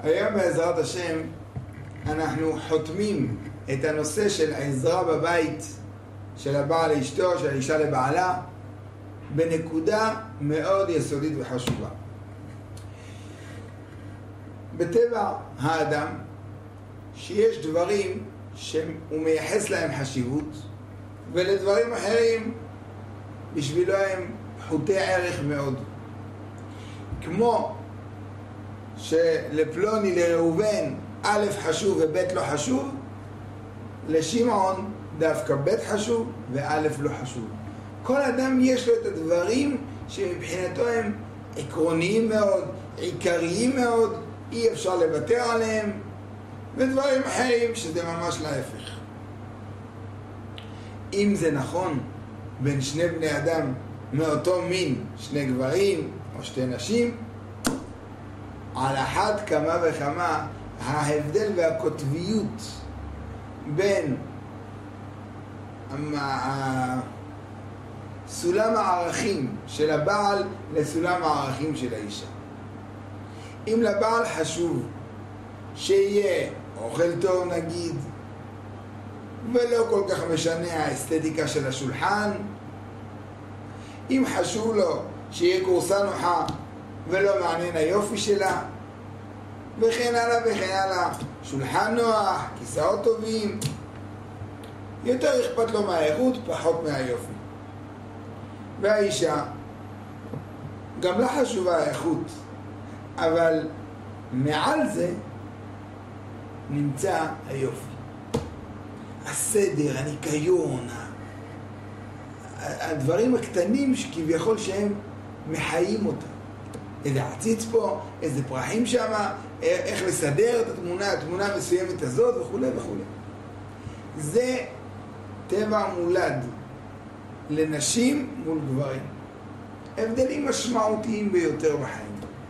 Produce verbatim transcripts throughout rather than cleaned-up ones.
היום בעזרת השם אנחנו חותמים את הנושא של העזרה בבית של הבעל לאשתו, של האישה לבעלה, בנקודה מאוד יסודית וחשובה. בטבע האדם שיש דברים שהוא מייחס להם חשיבות, ולדברים אחרים בשבילו הם פחותי ערך מאוד. כמו שלפלוני לראובן א' חשוב וב' לא חשוב, לשמעון דווקא ב' חשוב וא' לא חשוב. כל אדם יש לו את הדברים שמבחינתו הם עקרוניים מאוד, עיקריים מאוד, אי אפשר לוותר עליהם, ודברים אחרים שזה ממש להפך. אם זה נכון בין שני בני אדם מאותו מין, שני גברים או שתי נשים, על אחת כמה וכמה ההבדל והקוטביות בין סולם הערכים של הבעל לסולם הערכים של האישה. אם לבעל חשוב שיהיה אוכל טוב נגיד, ולא כל כך משנה האסתטיקה של השולחן, אם חשוב לו שיהיה קורסה נוחה ולא מעניין היופי שלה, וכן הלאה וכן הלאה, שולחן נוח, כיסאות טובים, יותר אכפת לו מהאיכות, פחות מהיופי. והאישה גם לה חשובה האיכות, אבל מעל זה נמצא היופי, הסדר, הניקיון, הדברים הקטנים שכביכול שהם מחיים אותה. איזה עציץ פה, איזה פרחים שם, איך לסדר את התמונה, התמונה מסוימת הזאת וכו' וכו'. זה טבע מולד לנשים מול גברים. הבדלים משמעותיים ביותר בחיים.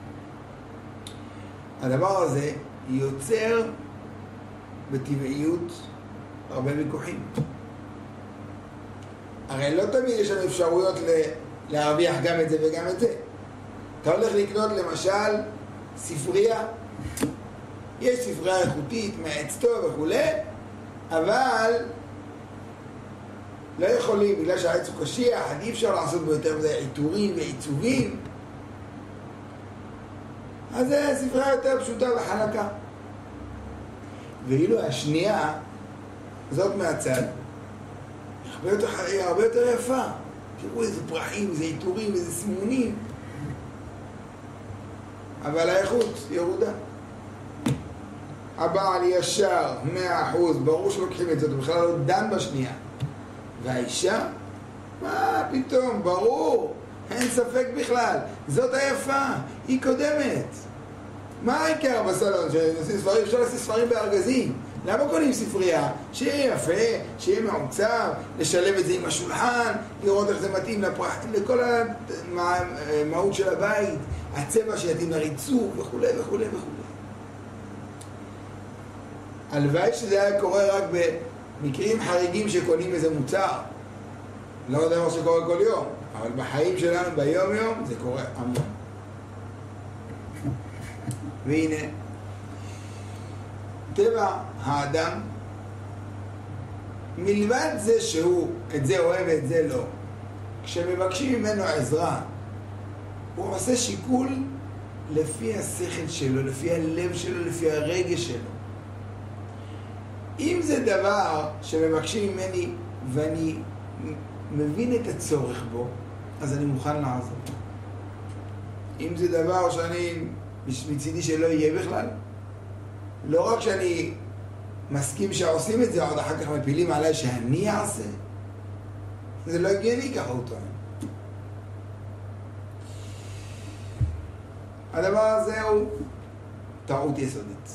הדבר הזה יוצר בטבעיות הרבה ויכוחים. הרי לא תמיד יש לנו אפשרויות להרוויח גם את זה וגם את זה. אתה הולך לקנות למשל ספרייה, יש ספרייה איכותית, מעץ טוב וכו', אבל לא יכולים, בגלל שהעץ הוא קשיח, אי אפשר לעשות בו יותר מדי עיטורים ועיצובים, אז זה ספרייה יותר פשוטה וחלקה. ואילו השנייה, זאת מהצד, היא הרבה יותר יפה. תראו איזה פרחים, איזה עיטורים, איזה סימונים, אבל האיכות ירודה. הבעל ישר, מאה אחוז, ברור שלוקחים את זה, הוא בכלל לא דן בשנייה. והאישה, מה פתאום, ברור, אין ספק בכלל, זאת היפה, היא קודמת. מה העיקר בסלון? ספרים, אפשר לעשות ספרים בארגזים. למה קונים ספרייה? שיהיה יפה, שיהיה מעוצב, לשלב את זה עם השולחן, לראות איך זה מתאים לפרח, לכל המהות של הבית, הצבע שיתאים לריצוף וכו' וכו' וכו'. הלוואי שזה היה קורה רק במקרים חריגים שקונים איזה מוצר. לא דבר שקורה כל יום, אבל בחיים שלנו ביום יום זה קורה המון. והנה, טבע האדם, מלבד זה שהוא את זה אוהב ואת זה לא, כשמבקשים ממנו עזרה, הוא עושה שיקול לפי השכל שלו, לפי הלב שלו, לפי הרגש שלו. אם זה דבר שמבקשים ממני ואני מבין את הצורך בו, אז אני מוכן לעזור. אם זה דבר שאני מצידי שלא יהיה בכלל, לא רק שאני מסכים שעושים את זה, עוד אחר כך מפילים עליי שאני אעשה, זה לא הגיוני ככה הוא טוען. הדבר הזה הוא טעות יסודית.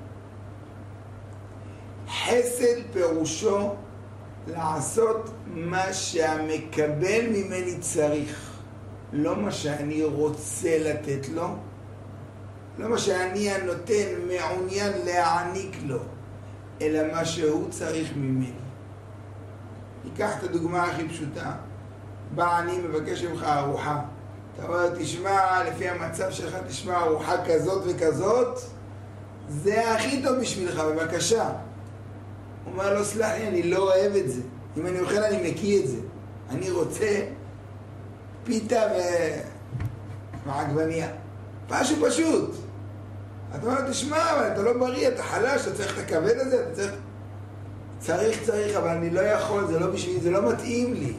חסד פירושו לעשות מה שהמקבל ממני צריך, לא מה שאני רוצה לתת לו, לא מה שאני הנותן מעוניין להעניק לו, אלא מה שהוא צריך ממני. ניקח את הדוגמה הכי פשוטה. בא אני מבקש ממך ארוחה, אתה אומר, תשמע, לפי המצב שלך, תשמע, ארוחה כזאת וכזאת, זה הכי טוב בשבילך, בבקשה. הוא אומר לו, סלח לי, אני לא אוהב את זה. אם אני אוכל, אני מקיא את זה. אני רוצה פיתה ו... ועגבניה. משהו פשוט. אתה אומר, תשמע, אבל אתה לא בריא, אתה חלש, אתה צריך את הכבד הזה, אתה צריך... צריך, צריך, אבל אני לא יכול, זה לא בשביל, זה לא מתאים לי.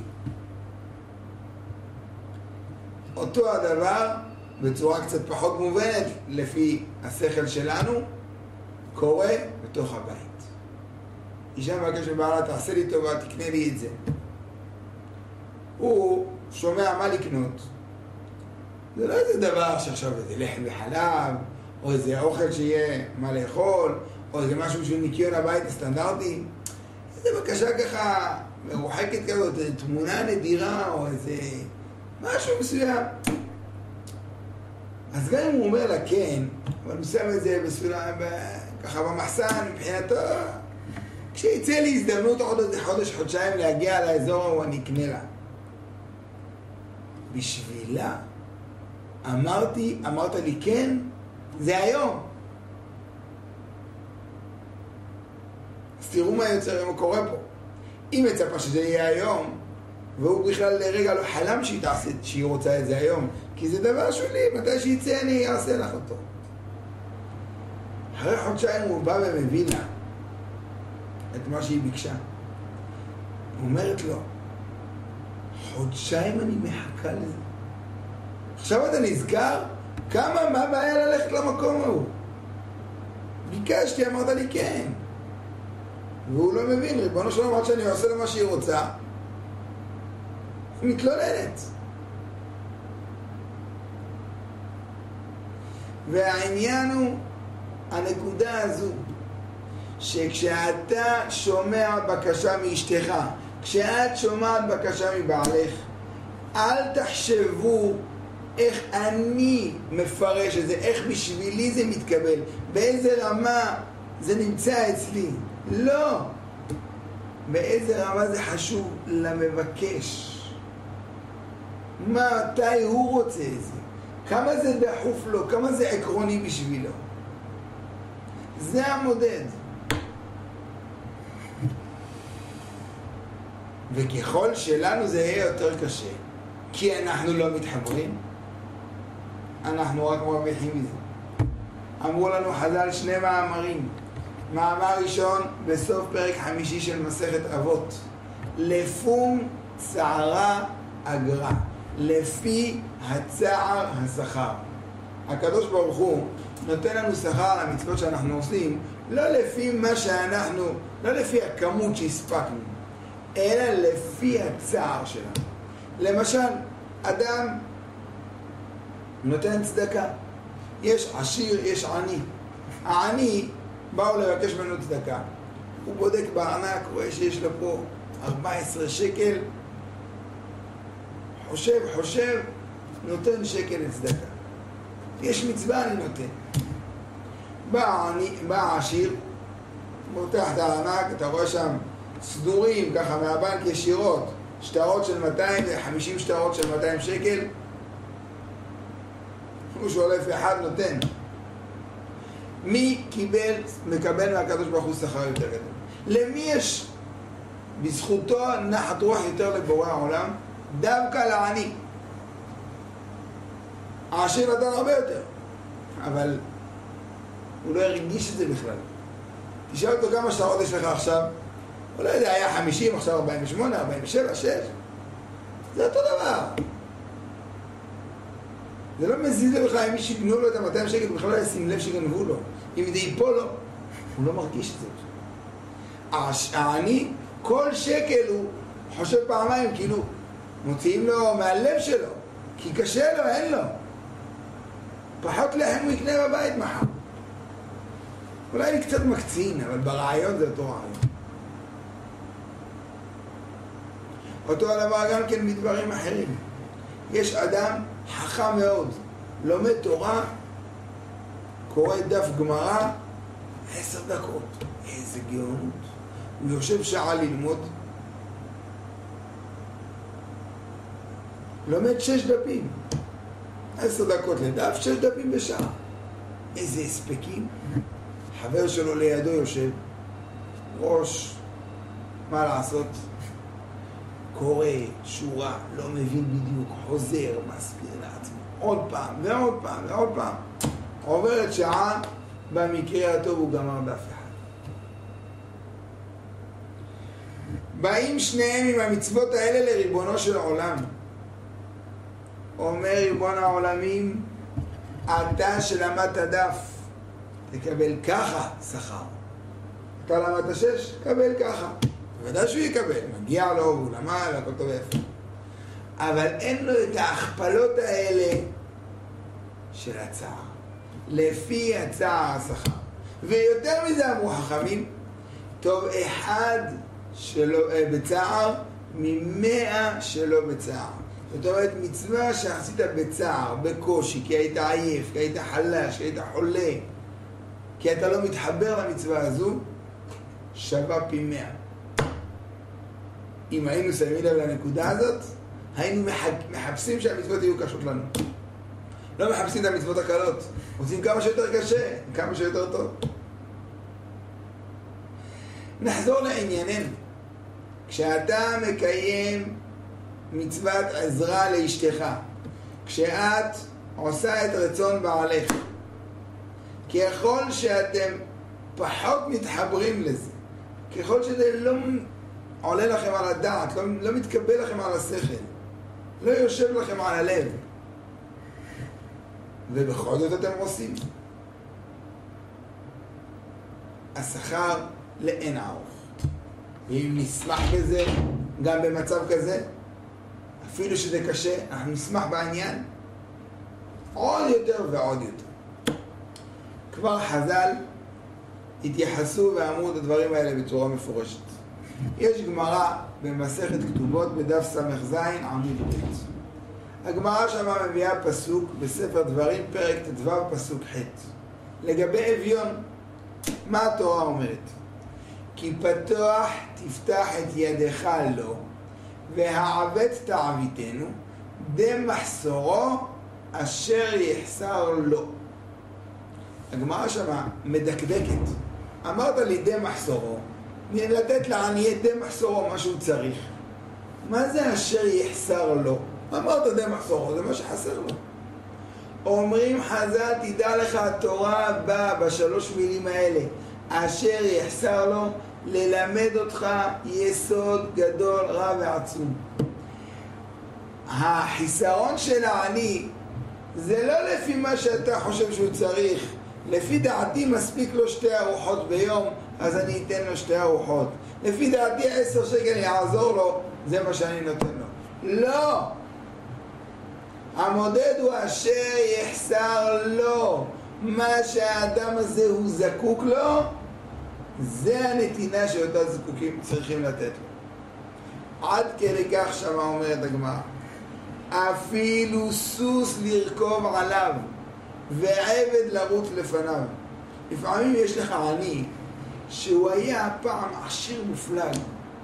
אותו הדבר, בצורה קצת פחות מובנת, לפי השכל שלנו, קורה בתוך הבית. אישה מבקש מבעלה, תעשה לי טובה, תקנה לי את זה. הוא שומע מה לקנות. זה לא איזה דבר שעכשיו איזה לחם וחלב, או איזה אוכל שיהיה מה לאכול, או איזה משהו שהוא ניקיון הבית הסטנדרטי. איזה בקשה ככה מרוחקת כזאת, איזו תמונה נדירה, או איזה משהו מסוים. אז גם אם הוא אומר לה כן, אבל הוא שם את זה בסולם, ככה במחסן, מבחינתו, כשיצא לי הזדמנות עוד איזה חודש, חודשיים להגיע לאזור ההוא, אני אקנה לה. בשבילה, אמרתי, אמרת לי כן, זה היום. אז תראו מה יוצר, מה קורה פה. היא מצפה שזה יהיה היום, והוא בכלל לרגע לא חלם שהיא תעשה, שהיא רוצה את זה היום, כי זה דבר שולי, מתי שיצא אני אעשה לך אותו. אחרי חודשיים הוא בא ומביא לה את מה שהיא ביקשה. הוא אומרת לו, חודשיים אני מחכה לזה. עכשיו אתה נזכר כמה, מה בעיה ללכת למקום ההוא? ביקשתי, אמרת לי כן. והוא לא מבין, ריבונו שלום, אמרת שאני עושה לו מה שהיא רוצה. היא מתלוננת. והעניין הוא, הנקודה הזו, שכשאתה שומע בקשה מאשתך, כשאת שומעת בקשה מבעלך, אל תחשבו איך אני מפרש את זה, איך בשבילי זה מתקבל, באיזה רמה זה נמצא אצלי. לא. באיזה רמה זה חשוב למבקש. מתי הוא רוצה את זה? כמה זה דחוף לו? כמה זה עקרוני בשבילו? זה המודד. וככל שלנו זה יהיה יותר קשה, כי אנחנו לא מתחברים, אנחנו רק מרוויחים מזה. אמרו לנו חז"ל שני מאמרים. מאמר ראשון בסוף פרק חמישי של מסכת אבות, לפום צערה אגרה, לפי הצער השכר. הקדוש ברוך הוא נותן לנו שכר על המצוות שאנחנו עושים, לא לפי מה שאנחנו, לא לפי הכמות שהספקנו, אלא לפי הצער שלנו. למשל, אדם נותן צדקה. יש עשיר, יש עני. העני באו לבקש ממנו צדקה. הוא בודק בארנק, רואה שיש לו פה ארבע עשרה שקל, חושב, חושב, נותן שקל לצדקה. יש מצווה, אני נותן. בא העני, בא העשיר, מותח את הארנק, אתה רואה שם סדורים, ככה מהבנק ישירות, שטרות של מאתיים, חמישים שטרות של מאתיים שקל. הוא שולף אחד, נותן. מי קיבל, מקבל מהקדוש ברוך הוא שכר יותר גדול? למי יש בזכותו נחת רוח יותר לבורא העולם? דווקא לעני. העשיר נתן הרבה יותר, אבל הוא לא הרגיש את זה בכלל. תשאל אותו כמה שטרות יש לך עכשיו, הוא לא יודע, היה חמישים, עכשיו ארבעים ושמונה, ארבעים ושבע, שש. זה אותו דבר. זה לא מזיז לו בכלל, אם מי שגנו לו את ה-מאתיים שקל, בכלל לא ישים לב שגנבו לו. אם זה ייפול לו, הוא לא מרגיש את זה. העני, כל שקל הוא חושב פעמיים, כאילו מוציאים לו מהלב שלו, כי קשה לו, אין לו. פחות לחם הוא יקנה בבית מחר. אולי אני קצת מקצין, אבל ברעיון זה אותו רעיון. אותו הדבר גם כן מדברים אחרים. יש אדם חכם מאוד, לומד תורה, קורא דף גמרא, עשר דקות. איזה גאונות. הוא יושב שעה ללמוד, לומד שש דפים. עשר דקות לדף, שש דפים בשעה. איזה הספקים. חבר שלו לידו יושב, ראש, מה לעשות? קורא, שורה, לא מבין בדיוק, חוזר, מסביר לעצמו, עוד פעם ועוד פעם ועוד פעם. עוברת שעה, במקרה הטוב הוא גמר דף אחד. באים שניהם עם המצוות האלה לריבונו של העולם. אומר ריבון העולמים, אתה שלמדת דף, תקבל ככה שכר. אתה למדת שש, קבל ככה. בוודאי שהוא יקבל, מגיע לו, הוא למד, הכל טוב ויפה. אבל אין לו את ההכפלות האלה של הצער. לפי הצער השכר. ויותר מזה אמרו חכמים, טוב אחד שלא בצער, ממאה שלא בצער. זאת אומרת, מצווה שעשית בצער, בקושי, כי היית עייף, כי היית חלש, כי היית חולה, כי אתה לא מתחבר למצווה הזו, שווה פי מאה. אם היינו שמים לב לנקודה הזאת, היינו מחפשים שהמצוות יהיו קשות לנו. לא מחפשים את המצוות הקלות, עושים כמה שיותר קשה, כמה שיותר טוב. נחזור לענייננו. כשאתה מקיים מצוות עזרה לאשתך, כשאת עושה את רצון בעלך, ככל שאתם פחות מתחברים לזה, ככל שזה לא עולה לכם על הדעת, לא, לא מתקבל לכם על השכל, לא יושב לכם על הלב, ובכל זאת אתם עושים, השכר לאין ערוך. ואם נשמח בזה, גם במצב כזה, אפילו שזה קשה, אנחנו נשמח בעניין עוד יותר ועוד יותר. כבר חז"ל התייחסו ואמרו את הדברים האלה בצורה מפורשת. יש גמרא במסכת כתובות בדף ס"ז עמוד ב'. הגמרא שמה מביאה פסוק בספר דברים פרק ט"ו פסוק ח' לגבי אביון. מה התורה אומרת? כי פתוח תפתח את ידך לו והעבט תעביתנו דם מחסורו אשר יחסר לו. הגמרא שמה מדקדקת. אמרת לי דם מחסורו, לתת לעני דם מחסורו מה שהוא צריך. מה זה אשר יחסר לו? אמרת דם מחסורו, זה מה שחסר לו. אומרים חז"ל, תדע לך, התורה באה בשלוש מילים האלה אשר יחסר לו, ללמד אותך יסוד גדול רב ועצום. החיסרון של העני זה לא לפי מה שאתה חושב שהוא צריך. לפי דעתי מספיק לו שתי ארוחות ביום, אז אני אתן לו שתי ארוחות. לפי דעתי עשר שקל יעזור לו, זה מה שאני נותן לו. לא! המודד הוא אשר יחסר לו. מה שהאדם הזה הוא זקוק לו, זה הנתינה שאותה זקוקים צריכים לתת לו. עד כדי כך שמה אומרת הגמרא, אפילו סוס לרכוב עליו ועבד לרוץ לפניו. לפעמים יש לך עני שהוא היה פעם עשיר מופלג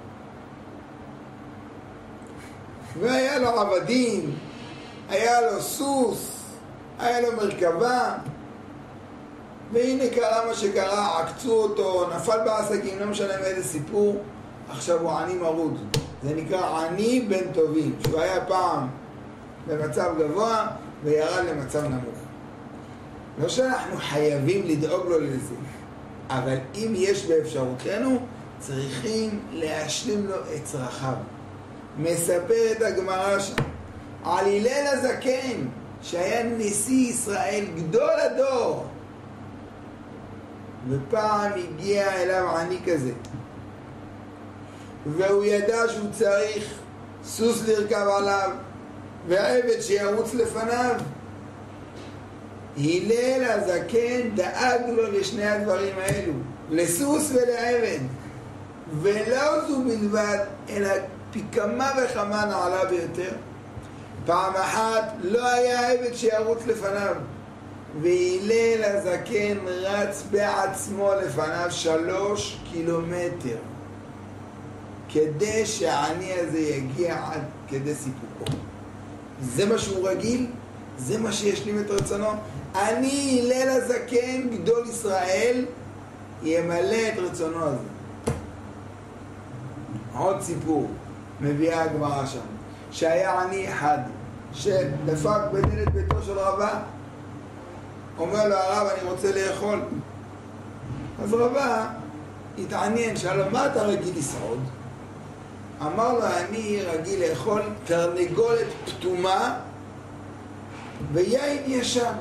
והיה לו עבדים, היה לו סוס, היה לו מרכבה, והנה קרה מה שקרה, עקצו אותו, נפל בעסקים, לא משנה מאיזה סיפור, עכשיו הוא עני מרוד. זה נקרא עני בן טובים, שהוא היה פעם במצב גבוה וירד למצב נמוך. לא שאנחנו חייבים לדאוג לו לזה, אבל אם יש באפשרותנו, צריכים להשלים לו את צרכיו. מספרת הגמרא שם על הלל הזקן, שהיה נשיא ישראל גדול הדור, ופעם הגיע אליו עני כזה, והוא ידע שהוא צריך סוס לרכב עליו ועבד שירוץ לפניו. הלל הזקן דאג לו לשני הדברים האלו, לסוס ולעבד, ולא זו בלבד, אלא פי כמה וכמה נעלה ביותר. פעם אחת לא היה עבד שירוץ לפניו, והלל הזקן רץ בעצמו לפניו שלוש קילומטר כדי שהעני הזה יגיע עד כדי סיפוקו. זה מה שהוא רגיל, זה מה שישלים את רצונו. אני הלל הזקן גדול ישראל ימלא את רצונו הזה. עוד סיפור מביאה הגמרא שם, שהיה עני אחד שדפק בדלת ביתו של רבה, אומר לו הרב אני רוצה לאכול. אז רבה התעניין, שאל לו מה אתה רגיל לשרוד? אמר לו אני רגיל לאכול תרנגולת פתומה ויין ישן,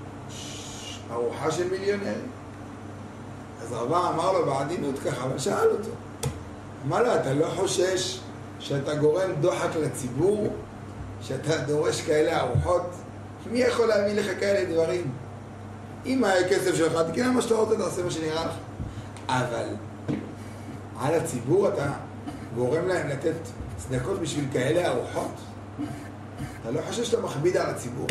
ארוחה של מיליונרים. אז רבה אמר לו בעדינות ככה, אבל שאל אותו, אמר לו אתה לא חושש שאתה גורם דוחק לציבור, שאתה דורש כאלה ארוחות? מי יכול להביא לך כאלה דברים? אם היה כסף שלך תקנה מה שאתה רוצה, תעשה מה שנראה לך, אבל על הציבור אתה גורם להם לתת צדקות בשביל כאלה ארוחות? אתה לא חושב שאתה מכביד על הציבור?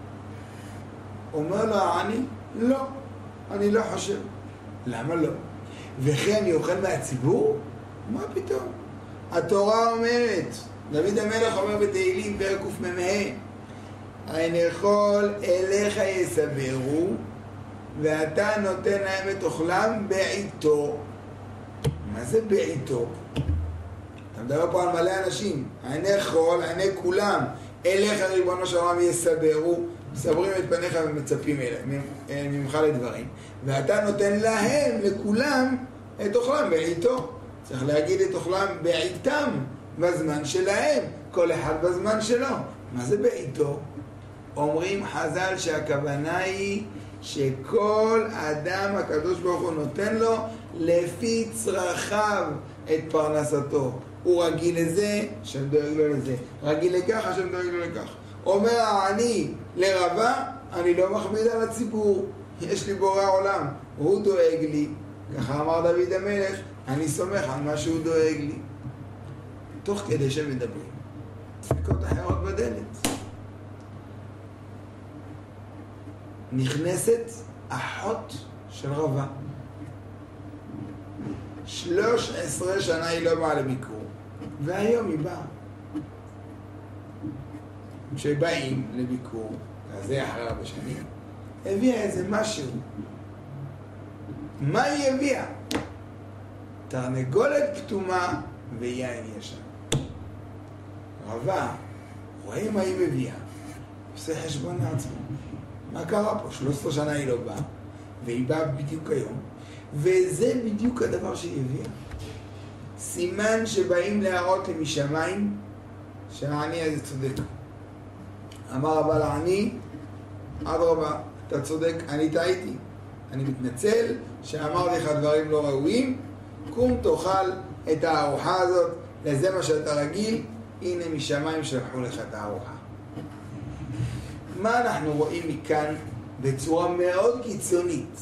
אומר לו העני, לא, אני לא חושב. למה לא? וכי אני אוכל מהציבור? מה פתאום? התורה אומרת, דוד המלך אומר בתהילים פרק קמ"ה, אני אכול אליך יסברו ואתה נותן להם את אוכלם בעיתו. מה זה בעיתו? אתה מדבר פה על מלא אנשים. אני אכול, אני כולם אליך ריבונו של עולם יסברו, מסברים את פניך ומצפים ממך לדברים, ואתה נותן להם, לכולם, את אוכלם בעיתו. צריך להגיד את אוכלם בעיתם, בזמן שלהם, כל אחד בזמן שלו. מה זה בעיתו? אומרים חז"ל שהכוונה היא שכל אדם הקדוש ברוך הוא נותן לו לפי צרכיו את פרנסתו. הוא רגיל לזה, שם דואג לו לזה. רגיל לכך, שם דואג לו לכך. אומר העני לרבה, אני לא מכביד על הציבור, יש לי בורא עולם, הוא דואג לי. ככה אמר דוד המלך, אני סומך על מה שהוא דואג לי. תוך כדי שמדברים, דפיקות אחרות בדלת. נכנסת אחות של רבה. שלוש עשרה שנה היא לא באה לביקור, והיום היא באה. כשבאים לביקור, זה אחרי הרבה שנים, הביאה איזה משהו. מה היא הביאה? תרנגולת פתומה ויין ישן. רבה, רואה מה היא מביאה, עושה חשבון לעצמו. מה קרה פה? שלוש עשרה שנה היא לא באה, והיא באה בדיוק היום, וזה בדיוק הדבר שהיא הביאה. סימן שבאים להראות לי משמיים שהעני הזה צודק. אמר רבה לעני, אדרבה, אתה צודק, אני טעיתי. אני מתנצל שאמרתי לך דברים לא ראויים, קום תאכל את הארוחה הזאת, לזה מה שאתה רגיל, הנה משמיים שלחו לך את הארוחה. מה אנחנו רואים מכאן בצורה מאוד קיצונית?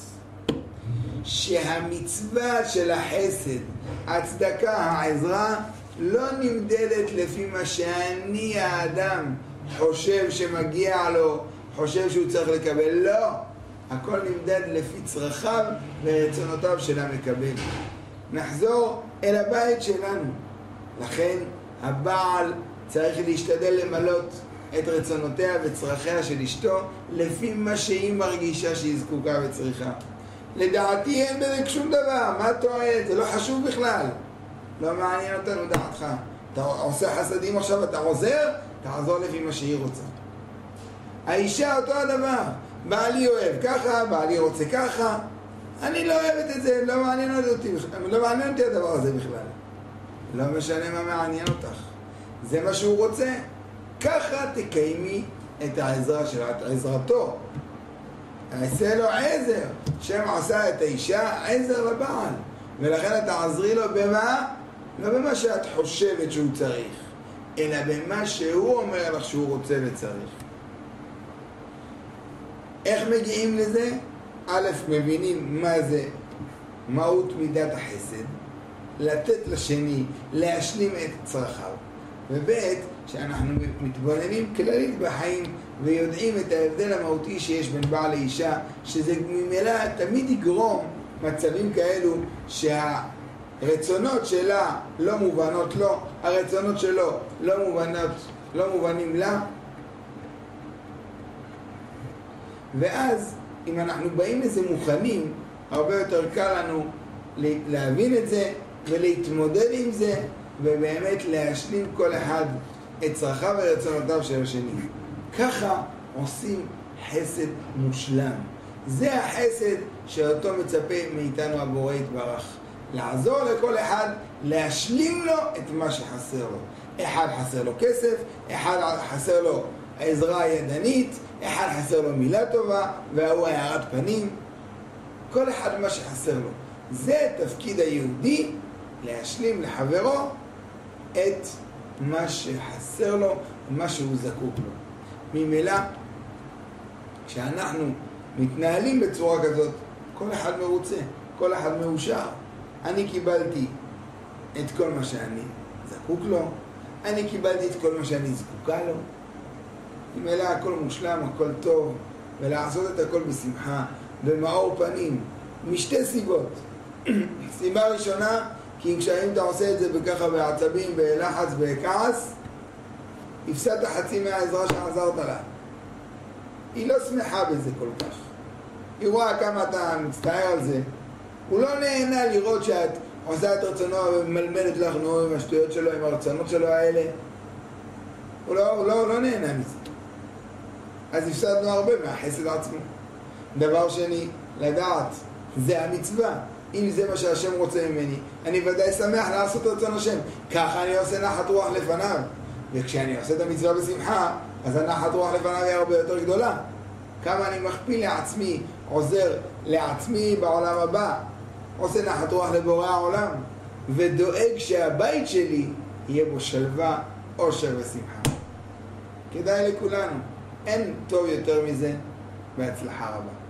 שהמצווה של החסד, הצדקה, העזרה, לא נמדדת לפי מה שאני האדם חושב שמגיע לו, חושב שהוא צריך לקבל. לא, הכל נמדד לפי צרכיו ורצונותיו של המקבל. נחזור אל הבית שלנו. לכן הבעל צריך להשתדל למלות את רצונותיה וצרכיה של אשתו לפי מה שהיא מרגישה שהיא זקוקה וצריכה. לדעתי אין בזה שום דבר, מה תועלת? זה לא חשוב בכלל, לא מעניין אותנו דעתך. אתה עושה חסדים עכשיו, אתה עוזר, תעזור לפי מה שהיא רוצה. האישה אותו הדבר, בעלי אוהב ככה, בעלי רוצה ככה, אני לא אוהבת את זה, לא מעניין אותי, לא מעניין אותי הדבר הזה בכלל. לא משנה מה מעניין אותך, זה מה שהוא רוצה, ככה תקיימי את העזרה שלה, את עזרתו. עשה לו עזר, שם עשה את האישה עזר לבעל, ולכן אתה עזרי לו במה? לא במה שאת חושבת שהוא צריך, אלא במה שהוא אומר לך שהוא רוצה וצריך. איך מגיעים לזה? א', מבינים מה זה מהות מידת החסד, לתת לשני, להשלים את צרכיו, וב' שאנחנו מתבוננים כללית בחיים ויודעים את ההבדל המהותי שיש בין בעל לאישה, שזה ממילא תמיד יגרום מצבים כאלו שהרצונות שלה לא מובנות לו, הרצונות שלו לא מובנות, לא מובנים לה. ואז אם אנחנו באים לזה מוכנים, הרבה יותר קל לנו להבין את זה ולהתמודד עם זה, ובאמת להשלים כל אחד את צרכיו ורצונותיו של השני. ככה עושים חסד מושלם. זה החסד שאותו מצפה מאיתנו הבורא יתברך. לעזור לכל אחד, להשלים לו את מה שחסר לו. אחד חסר לו כסף, אחד חסר לו העזרה הידנית, אחד חסר לו מילה טובה, והוא הערת פנים. כל אחד מה שחסר לו. זה תפקיד היהודי, להשלים לחברו את מה שחסר לו, מה שהוא זקוק לו. ממילא, כשאנחנו מתנהלים בצורה כזאת, כל אחד מרוצה, כל אחד מאושר. אני קיבלתי את כל מה שאני זקוק לו, אני קיבלתי את כל מה שאני זקוקה לו. ממילא הכל מושלם, הכל טוב, ולעשות את הכל בשמחה, במאור פנים, משתי סיבות. סיבה ראשונה, כי כשאם אתה עושה את זה בככה בעצבים, בלחץ, בכעס, הפסדת חצי מהעזרה שעזרת לה. היא לא שמחה בזה כל כך. היא רואה כמה אתה מצטער על זה. הוא לא נהנה לראות שאת עושה את רצונו ומלמדת לך נו עם השטויות שלו, עם הרצונות שלו האלה. הוא לא, הוא לא, הוא לא נהנה מזה. אז הפסדנו הרבה מהחסד עצמו. דבר שני, לדעת, זה המצווה. אם זה מה שהשם רוצה ממני, אני ודאי שמח לעשות רצון השם. ככה אני עושה נחת רוח לפניו. וכשאני עושה את המצווה בשמחה, אז הנחת רוח לפניו היא הרבה יותר גדולה. כמה אני מכפיל לעצמי, עוזר לעצמי בעולם הבא, עושה נחת רוח לבורא העולם, ודואג שהבית שלי יהיה בו שלווה, אושר ושמחה. כדאי לכולנו. אין טוב יותר מזה, בהצלחה רבה.